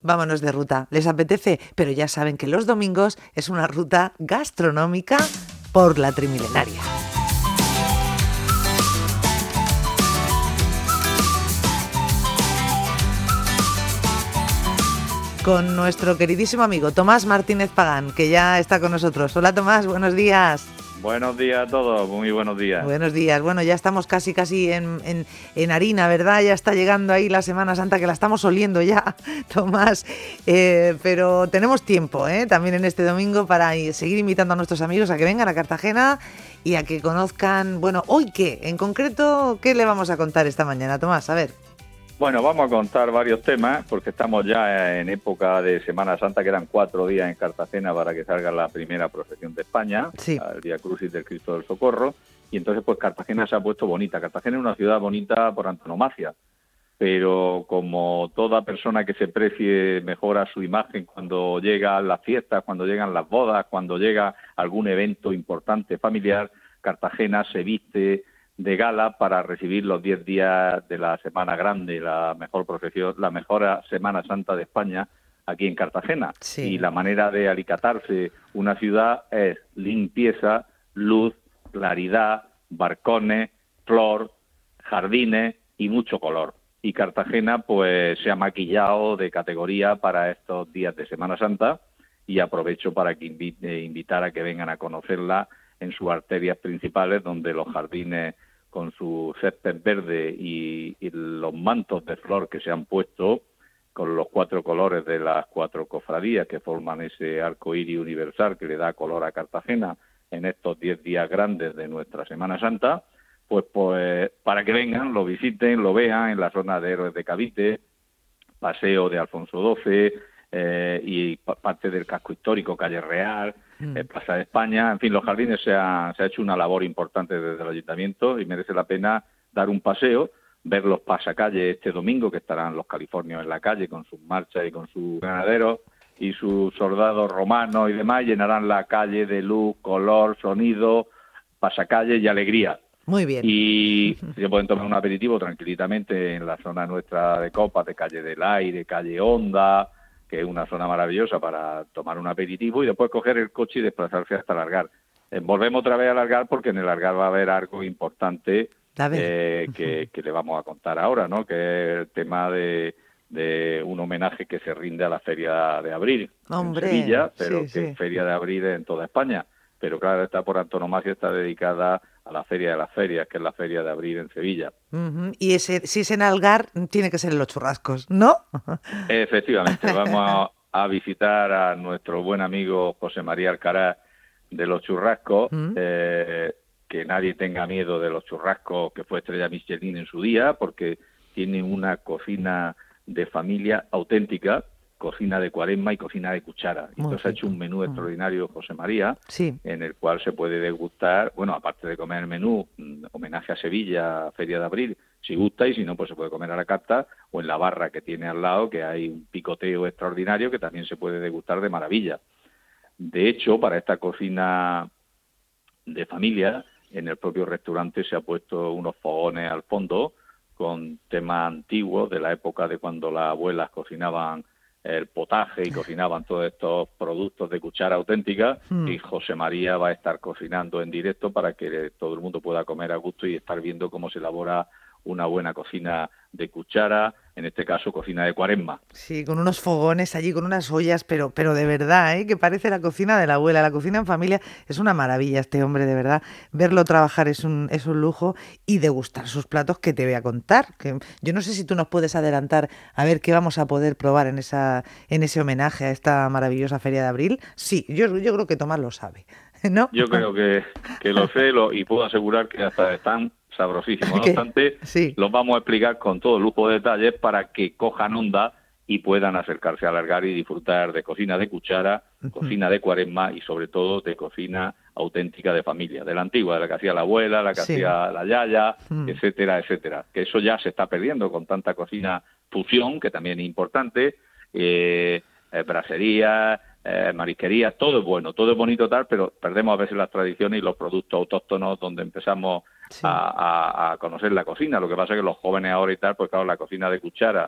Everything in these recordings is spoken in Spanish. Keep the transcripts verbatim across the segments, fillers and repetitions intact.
Vámonos de ruta. ¿Les apetece? Pero ya saben que los domingos es una ruta gastronómica por la Trimilenaria. Con nuestro queridísimo amigo Tomás Martínez Pagán, que ya está con nosotros. Hola Tomás, buenos días. Buenos días a todos, muy buenos días. Buenos días. Bueno, ya estamos casi casi en, en, en harina, ¿verdad? Ya está llegando ahí la Semana Santa, que la estamos oliendo ya, Tomás. Eh, pero tenemos tiempo, ¿eh? También en este domingo para seguir invitando a nuestros amigos a que vengan a Cartagena y a que conozcan, bueno, ¿hoy qué? En concreto, ¿qué le vamos a contar esta mañana, Tomás? A ver. Bueno, vamos a contar varios temas, porque estamos ya en época de Semana Santa, quedan cuatro días en Cartagena para que salga la primera procesión de España, sí. el Vía Crucis del Cristo del Socorro, y entonces pues Cartagena se ha puesto bonita. Cartagena es una ciudad bonita por antonomasia, pero como toda persona que se precie mejora su imagen cuando llegan las fiestas, cuando llegan las bodas, cuando llega algún evento importante familiar, Cartagena se viste de gala para recibir los diez días de la Semana Grande, la mejor procesión, la mejor Semana Santa de España aquí en Cartagena. Sí. Y la manera de alicatarse una ciudad es limpieza, luz, claridad, balcones, flor, jardines y mucho color. Y Cartagena pues se ha maquillado de categoría para estos días de Semana Santa, y aprovecho para que invite, invitar a que vengan a conocerla en sus arterias principales, donde los jardines con su césped verde y, y los mantos de flor que se han puesto con los cuatro colores de las cuatro cofradías que forman ese arco iris universal que le da color a Cartagena en estos diez días grandes de nuestra Semana Santa, pues, pues para que vengan, lo visiten, lo vean en la zona de Héroes de Cavite, Paseo de Alfonso doce, eh, y parte del casco histórico, Calle Real, mm. eh, Plaza de España. En fin, los jardines se ha, se ha hecho una labor importante desde el ayuntamiento y merece la pena dar un paseo, ver los pasacalles este domingo, que estarán los californios en la calle con sus marchas y con sus granaderos y sus soldados romanos y demás, llenarán la calle de luz, color, sonido, pasacalles y alegría. Muy bien. Y se pueden tomar un aperitivo tranquilitamente en la zona nuestra de Copas, de Calle del Aire, Calle Honda, que es una zona maravillosa para tomar un aperitivo, y después coger el coche y desplazarse hasta el Algar. Eh, volvemos otra vez al Algar, porque en el Algar va a haber algo importante eh, que, que le vamos a contar ahora, ¿no? Que es el tema de, de un homenaje que se rinde a la Feria de Abril, Hombre, en Sevilla, pero sí, que sí. es Feria de Abril en toda España. Pero claro, está por antonomasia, está dedicada a la Feria de las Ferias, que es la Feria de Abril en Sevilla. Uh-huh. Y ese, si es en Algar, tiene que ser en Los Churrascos, ¿no? Efectivamente, vamos a, a visitar a nuestro buen amigo José María Alcaraz de Los Churrascos, uh-huh. eh, que nadie tenga miedo de Los Churrascos, que fue estrella Michelin en su día, porque tiene una cocina de familia auténtica, cocina de cuaresma y cocina de cuchara. Muy Entonces rico. Ha hecho un menú extraordinario José María, sí. en el cual se puede degustar, bueno, aparte de comer el menú, homenaje a Sevilla, Feria de Abril, si gusta, y si no, pues se puede comer a la carta, o en la barra que tiene al lado, que hay un picoteo extraordinario que también se puede degustar de maravilla. De hecho, para esta cocina de familia, en el propio restaurante se ha puesto unos fogones al fondo, con temas antiguos de la época de cuando las abuelas cocinaban el potaje y cocinaban todos estos productos de cuchara auténtica, mm. y José María va a estar cocinando en directo para que todo el mundo pueda comer a gusto y estar viendo cómo se elabora una buena cocina de cuchara, en este caso cocina de cuaresma. Sí, con unos fogones allí, con unas ollas, pero pero de verdad, ¿eh? Que parece la cocina de la abuela. La cocina en familia es una maravilla, este hombre, de verdad. Verlo trabajar es un es un lujo, y degustar sus platos, que te voy a contar. Que yo no sé si tú nos puedes adelantar a ver qué vamos a poder probar en esa en ese homenaje a esta maravillosa Feria de Abril. Sí, yo, yo creo que Tomás lo sabe, ¿no? Yo creo que, que lo sé lo, y puedo asegurar que hasta están sabrosísimos. No obstante, sí. los vamos a explicar con todo lujo de detalles para que cojan onda y puedan acercarse al Algar y disfrutar de cocina de cuchara, uh-huh. cocina de cuaresma y sobre todo de cocina auténtica de familia, de la antigua, de la que hacía la abuela, la que sí. hacía la yaya, uh-huh. etcétera, etcétera. Que eso ya se está perdiendo con tanta cocina fusión, que también es importante, eh, eh, brasería, eh, marisquería, todo es bueno, todo es bonito tal, pero perdemos a veces las tradiciones y los productos autóctonos donde empezamos sí. a, a, a conocer la cocina. Lo que pasa es que los jóvenes ahora y tal, pues claro, la cocina de cuchara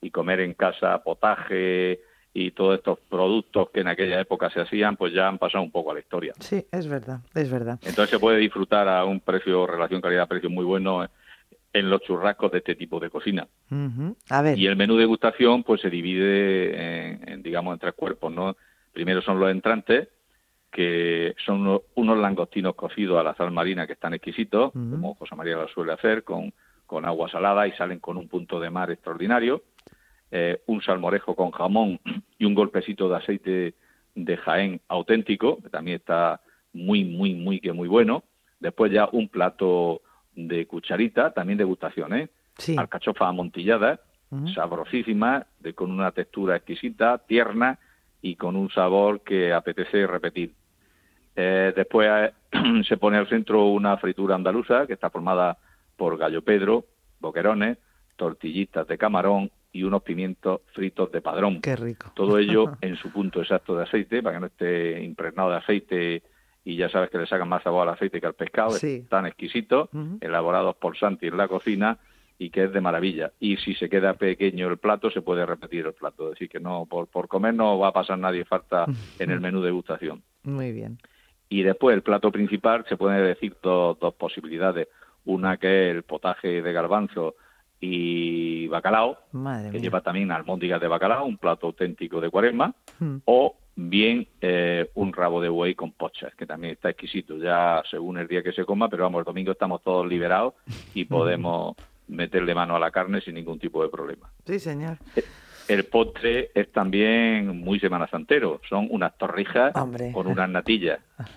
y comer en casa potaje y todos estos productos que en aquella época se hacían, pues ya han pasado un poco a la historia. Sí, es verdad, es verdad. Entonces se puede disfrutar a un precio, relación calidad-precio muy bueno en los churrascos de este tipo de cocina. Uh-huh. A ver. Y el menú degustación pues se divide en, en, digamos, en tres cuerpos, ¿no? Primero son los entrantes, que son unos, unos langostinos cocidos a la sal marina que están exquisitos, uh-huh. como José María lo suele hacer, con, con agua salada, y salen con un punto de mar extraordinario. Eh, un salmorejo con jamón y un golpecito de aceite de Jaén auténtico, que también está muy, muy, muy, que muy bueno. Después ya un plato de cucharita, también degustación, ¿eh? Sí. Alcachofas amontilladas, uh-huh. sabrosísimas, de, con una textura exquisita, tierna y con un sabor que apetece repetir. Eh, después eh, se pone al centro una fritura andaluza que está formada por gallo pedro, boquerones, tortillitas de camarón y unos pimientos fritos de padrón. Qué rico. Todo ello en su punto exacto de aceite, para que no esté impregnado de aceite, y ya sabes que le sacan más sabor al aceite que al pescado. Sí. Es tan exquisito, uh-huh. elaborados por Santi en la cocina, y que es de maravilla. Y si se queda pequeño el plato, se puede repetir el plato. Es decir, que no por, por comer no va a pasar nadie falta en el menú degustación. Muy bien. Y después el plato principal se puede decir dos, dos posibilidades. Una que es el potaje de garbanzo y bacalao, Madre que mía. lleva también albóndigas de bacalao, un plato auténtico de Cuaresma, mm. o bien eh, un rabo de buey con pochas, que también está exquisito, ya según el día que se coma, pero vamos, el domingo estamos todos liberados y podemos meterle mano a la carne sin ningún tipo de problema. Sí, señor. El postre es también muy semanasantero, son unas torrijas Hombre. con unas natillas.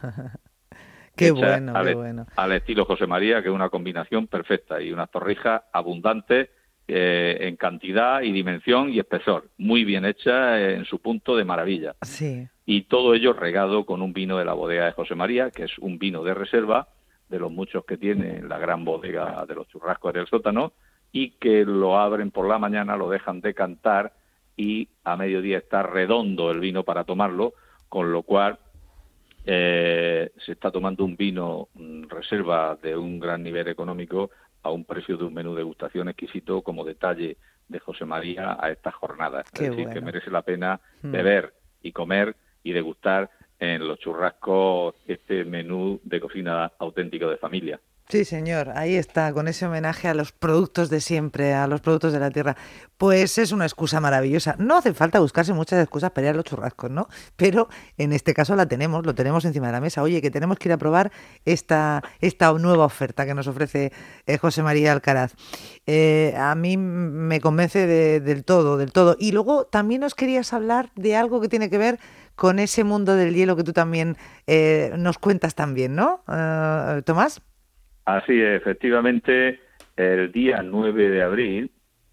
Qué bueno, al, qué bueno. Al estilo José María, que es una combinación perfecta, y unas torrijas abundantes eh, en cantidad y dimensión y espesor, muy bien hecha en su punto de maravilla. Sí. Y todo ello regado con un vino de la bodega de José María, que es un vino de reserva, de los muchos que tiene la gran bodega de los churrascos del sótano, y que lo abren por la mañana, lo dejan decantar, y a mediodía está redondo el vino para tomarlo, con lo cual Eh, se está tomando un vino mm, reserva de un gran nivel económico a un precio de un menú degustación exquisito, como detalle de José María a estas jornadas. Qué es decir, bueno. que merece la pena mm. beber y comer y degustar en los churrascos este menú de cocina auténtico de familia. Sí, señor, ahí está, con ese homenaje a los productos de siempre, a los productos de la tierra. Pues es una excusa maravillosa. No hace falta buscarse muchas excusas para ir a los churrascos, ¿no? Pero en este caso la tenemos, lo tenemos encima de la mesa. Oye, que tenemos que ir a probar esta, esta nueva oferta que nos ofrece eh, José María Alcaraz. Eh, a mí me convence de, del todo, del todo. Y luego también nos querías hablar de algo que tiene que ver con ese mundo del hielo que tú también eh, nos cuentas también, ¿no, uh, Tomás? Así es, efectivamente, el día nueve de abril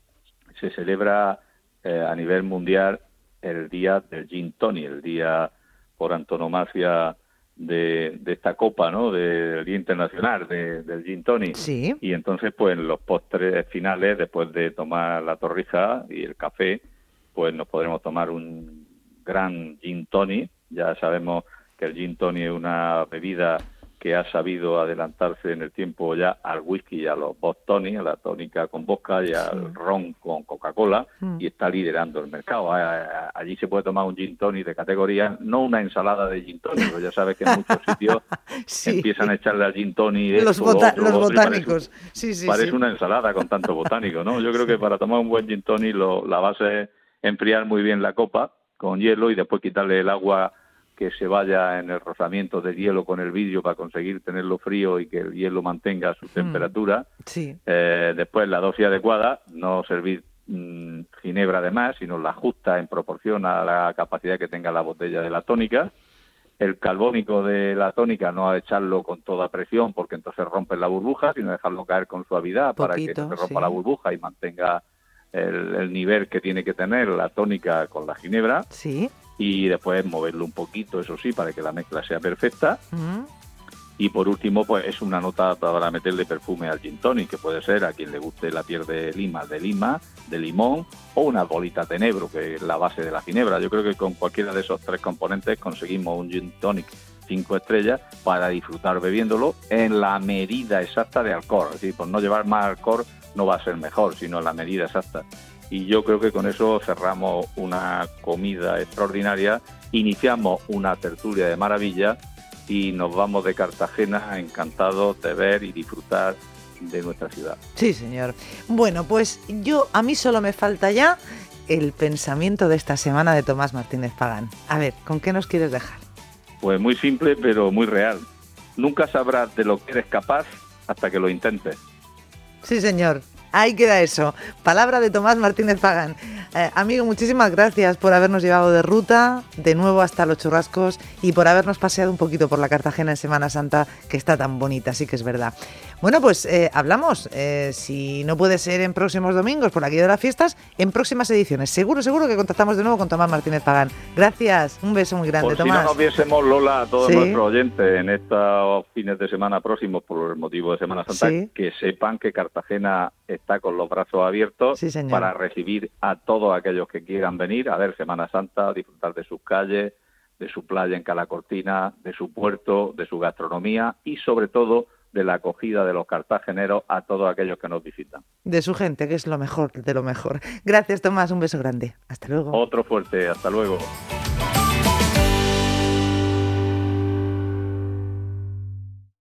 se celebra eh, a nivel mundial el Día del Gin Tonic, el día por antonomasia de, de esta copa, ¿no? De, del Día Internacional de, del Gin Tonic. Sí. Y entonces, pues, en los postres finales, después de tomar la torrija y el café, pues nos podremos tomar un gran Gin Tonic. Ya sabemos que el Gin Tonic es una bebida que ha sabido adelantarse en el tiempo ya al whisky y a los Bostonic, a la tónica con vodka y al sí. ron con Coca-Cola, mm. y está liderando el mercado. Allí se puede tomar un gin tonic de categoría, no una ensalada de gin tonic, pero ya sabes que en muchos sitios sí. empiezan a echarle al gin tonic los, esto, bota- otro, los otro, botánicos. Parece, sí, sí, parece sí. una ensalada con tanto botánico, ¿no? Yo creo sí. que para tomar un buen gin tonic lo, la base es enfriar muy bien la copa con hielo y después quitarle el agua que se vaya en el rozamiento del hielo con el vidrio para conseguir tenerlo frío y que el hielo mantenga su mm, temperatura. Sí. Eh, después la dosis adecuada, no servir mmm, ginebra de más, sino la justa en proporción a la capacidad que tenga la botella de la tónica. El carbónico de la tónica no echarlo con toda presión porque entonces rompe la burbuja, sino dejarlo caer con suavidad Poquito, para que no se rompa sí. la burbuja y mantenga el, el nivel que tiene que tener la tónica con la ginebra. Sí. Y después moverlo un poquito, eso sí, para que la mezcla sea perfecta. Uh-huh. Y por último, pues es una nota para meterle perfume al gin tonic, que puede ser a quien le guste la piel de lima, de lima, de limón, o unas bolitas de enebro, que es la base de la ginebra. Yo creo que con cualquiera de esos tres componentes conseguimos un gin tonic cinco estrellas para disfrutar bebiéndolo en la medida exacta de alcohol. Es decir, por no llevar más alcohol no va a ser mejor, sino en la medida exacta. y yo creo que con eso cerramos una comida extraordinaria, iniciamos una tertulia de maravilla y nos vamos de Cartagena encantados de ver y disfrutar de nuestra ciudad. Sí, señor. Bueno, pues yo, a mí solo me falta ya el pensamiento de esta semana de Tomás Martínez Pagán. A ver, ¿con qué nos quieres dejar? Pues muy simple, pero muy real. Nunca sabrás de lo que eres capaz hasta que lo intentes. Sí, señor. Ahí queda eso. Palabra de Tomás Martínez Pagán. Eh, amigo, muchísimas gracias por habernos llevado de ruta, de nuevo hasta Los Churrascos, y por habernos paseado un poquito por la Cartagena en Semana Santa, que está tan bonita, sí que es verdad. Bueno, pues eh, hablamos, eh, si no puede ser en próximos domingos por aquí de las fiestas, en próximas ediciones. Seguro, seguro que contactamos de nuevo con Tomás Martínez Pagán. Gracias, un beso muy grande, por Tomás. Si no nos viésemos, Lola, a todos ¿Sí? nuestros oyentes en estos fines de semana próximos por el motivo de Semana Santa, ¿Sí? que sepan que Cartagena está con los brazos abiertos, sí, señor, para recibir a todos aquellos que quieran venir a ver Semana Santa, a disfrutar de sus calles, de su playa en Calacortina, de su puerto, de su gastronomía y sobre todo de la acogida de los cartageneros a todos aquellos que nos visitan. De su gente, que es lo mejor de lo mejor. Gracias, Tomás, un beso grande. Hasta luego. Otro fuerte, hasta luego.